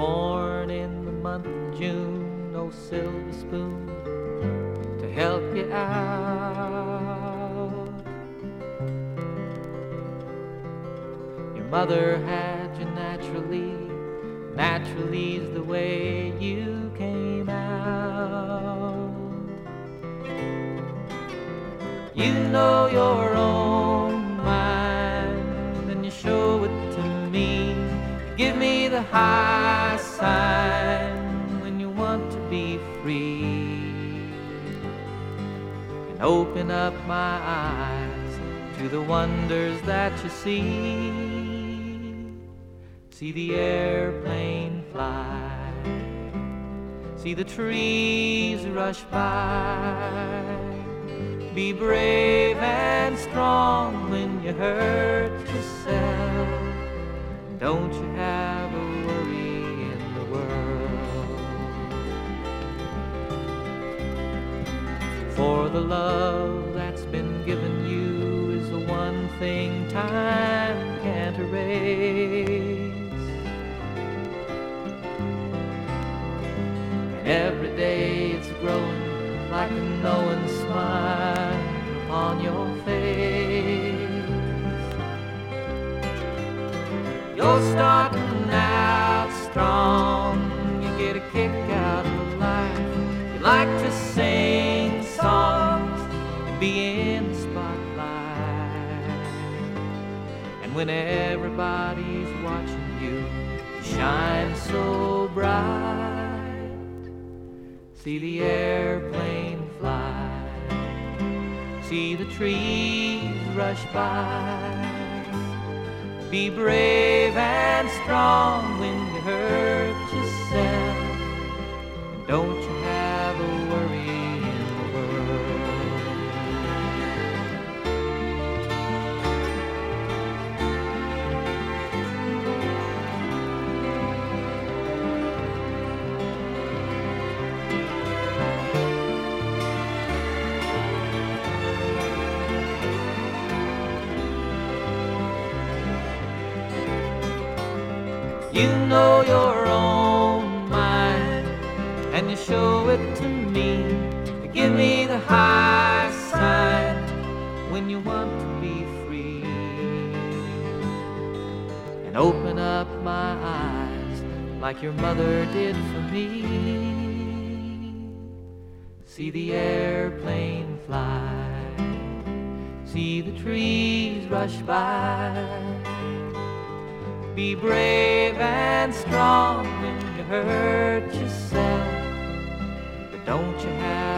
born in the month of June, no silver spoon to help you out. Your mother had you naturally, naturally's the way you came out. You know your own mind and you show it to me. You give me the high sign when you want to be free, and open up my eyes to the wonders that you see. See the airplane fly, see the trees rush by. Be brave and strong when you hurt yourself. Don't you have a worry in the world. For the love that's been given you is the one thing time can't erase. And every day it's growing like a knowing smile upon your face. You're starting out strong, you get a kick out of life. You like to sing songs and be in the spotlight. And when everybody's watching you, you shine so bright. See the airplane fly, see the trees rush by. Be brave and strong when you hurt yourself. And don't you have a worry in the world. You know your own mind, and you show it to me. You give me the high sign when you want to be free, and open up my eyes like your mother did for me. See the airplane fly, see the trees rush by. Be brave and strong when you hurt yourself, but don't you have